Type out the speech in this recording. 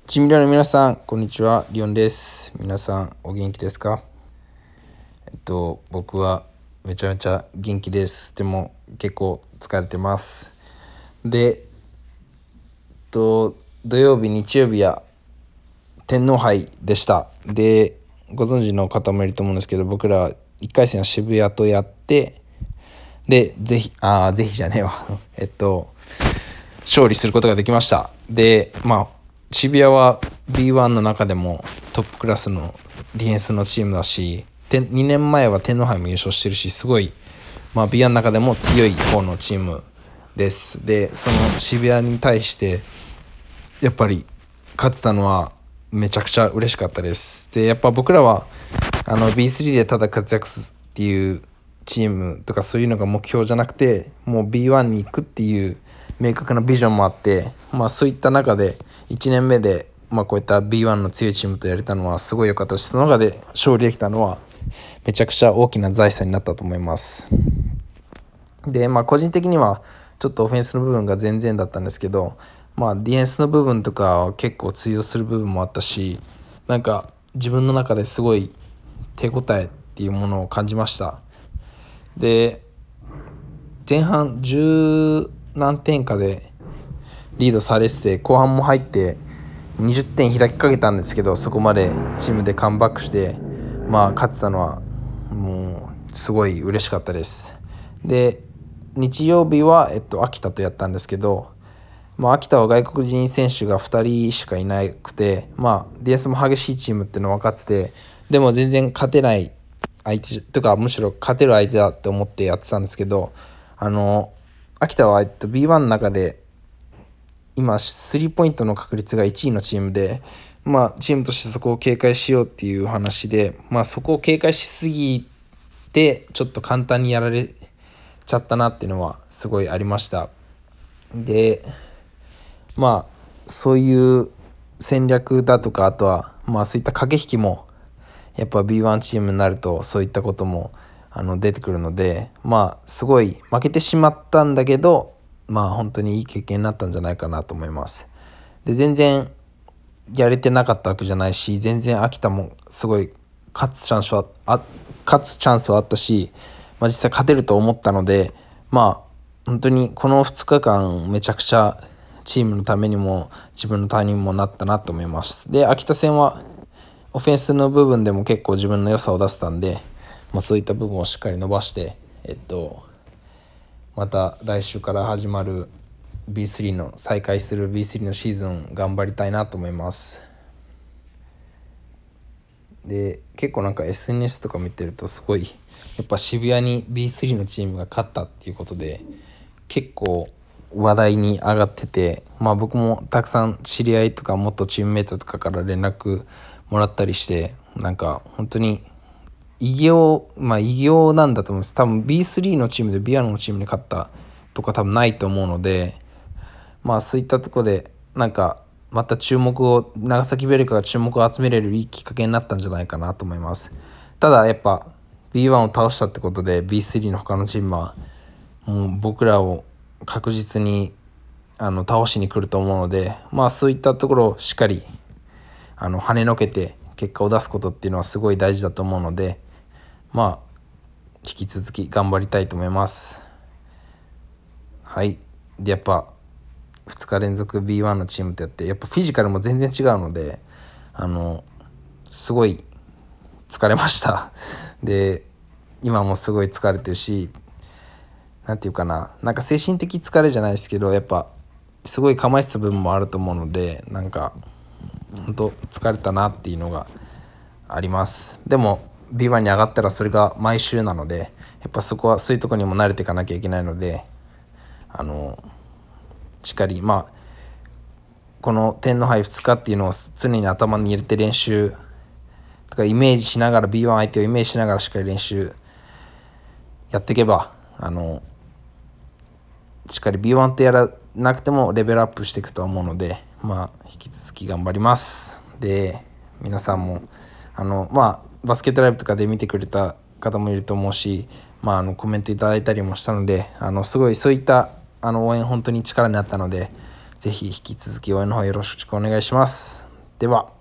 チームリオの皆さん、こんにちは。リオンです。皆さん、お元気ですか？僕はめちゃめちゃ元気です。でも、結構疲れてます。で、土曜日、日曜日は天皇杯でした。で、ご存知の方もいると思うんですけど、僕ら1回戦は渋谷とやって、で、ぜひじゃねえわ。勝利することができました。で、渋谷は B1 の中でもトップクラスのディフェンスのチームだし、2年前は天皇杯も優勝してるし、すごい、B1 の中でも強い方のチームです。で、その渋谷に対して、やっぱり勝てたのはめちゃくちゃ嬉しかったです。で、やっぱ僕らはB3 でただ活躍するっていうチームとかそういうのが目標じゃなくて、もう B1 に行くっていう明確なビジョンもあって、そういった中で1年目で、こういった B1 の強いチームとやれたのはすごい良かったし、その中で勝利できたのはめちゃくちゃ大きな財産になったと思います。で、個人的にはちょっとオフェンスの部分が全然だったんですけど、ディフェンスの部分とかは結構通用する部分もあったし、なんか自分の中ですごい手応えっていうものを感じました。で、前半10何点かでリードされてて、後半も入って20点開きかけたんですけど、そこまでチームでカムバックして、勝てたのはもうすごい嬉しかったです。で、日曜日は、秋田とやったんですけど、秋田は外国人選手が2人しかいなくて、ディフェンスも激しいチームっていうの分かってて、でも全然勝てない相手とか、むしろ勝てる相手だって思ってやってたんですけど、秋田は、B1 の中で今スリーポイントの確率が1位のチームで、チームとしてそこを警戒しようっていう話で、そこを警戒しすぎてちょっと簡単にやられちゃったなっていうのはすごいありました。で、そういう戦略だとか、あとはそういった駆け引きもやっぱ B1 チームになるとそういったことも出てくるので、すごい負けてしまったんだけど、本当にいい経験になったんじゃないかなと思います。で、全然やれてなかったわけじゃないし、全然秋田もすごい勝つチャンスはあったし、実際勝てると思ったので、本当にこの2日間めちゃくちゃチームのためにも自分のためにもなったなと思います。で、秋田戦はオフェンスの部分でも結構自分の良さを出せたんで、そういった部分をしっかり伸ばして、また来週から始まる B3 の再開する B3 のシーズン頑張りたいなと思います。で、結構SNS とか見てるとすごいやっぱ渋谷に B3 のチームが勝ったっていうことで結構話題に上がってて、僕もたくさん知り合いとか元チームメイトとかから連絡もらったりして、本当に偉業なんだと思います。多分 B3 のチームで B1 のチームに勝ったとか多分ないと思うので、そういったところでまた長崎ベルカが注目を集めれるいいきっかけになったんじゃないかなと思います。ただやっぱ B1 を倒したってことで B3 の他のチームはもう僕らを確実に倒しに来ると思うので、そういったところをしっかり跳ねのけて結果を出すことっていうのはすごい大事だと思うので、引き続き頑張りたいと思います。はい。で、やっぱ2日連続 B1 のチームとやってやっぱフィジカルも全然違うので、すごい疲れましたで、今もすごい疲れてるし、精神的疲れじゃないですけど、やっぱすごい構えてた部分もあると思うので、本当疲れたなっていうのがあります。でも B1 に上がったらそれが毎週なので、やっぱそこはそういうところにも慣れていかなきゃいけないので、しっかりこの天皇杯2日っていうのを常に頭に入れて練習とかイメージしながら B1 相手をイメージしながらしっかり練習やっていけばしっかり B1 ってやらなくてもレベルアップしていくと思うので、引き続き頑張ります。で、皆さんもバスケットライブとかで見てくれた方もいると思うし、コメントいただいたりもしたので、すごいそういった応援本当に力になったので、ぜひ引き続き応援の方よろしくお願いします。 では。